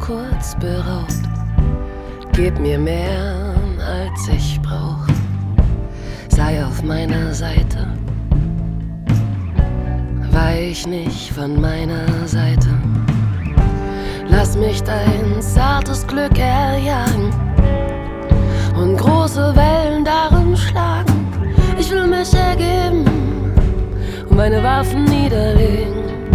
kurz beraut. Gib mir mehr, als ich brauch. Sei auf meiner Seite. Weich nicht von meiner Seite. Lass mich dein zartes Glück erjagen und große Wellen darin schlagen. Ich will mich ergeben und meine Waffen niederlegen.